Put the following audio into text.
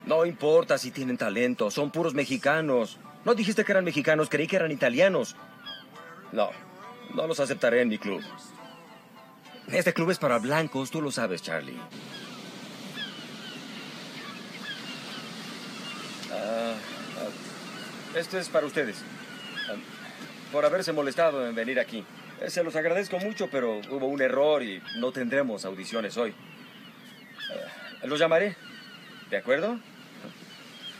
No importa si tienen talento, son puros mexicanos. No dijiste que eran mexicanos, creí que eran italianos. No, no los aceptaré en mi club. Este club es para blancos, tú lo sabes, Charlie. Esto es para ustedes. Por haberse molestado en venir aquí. Se los agradezco mucho, pero hubo un error y no tendremos audiciones hoy. Los llamaré. ¿De acuerdo?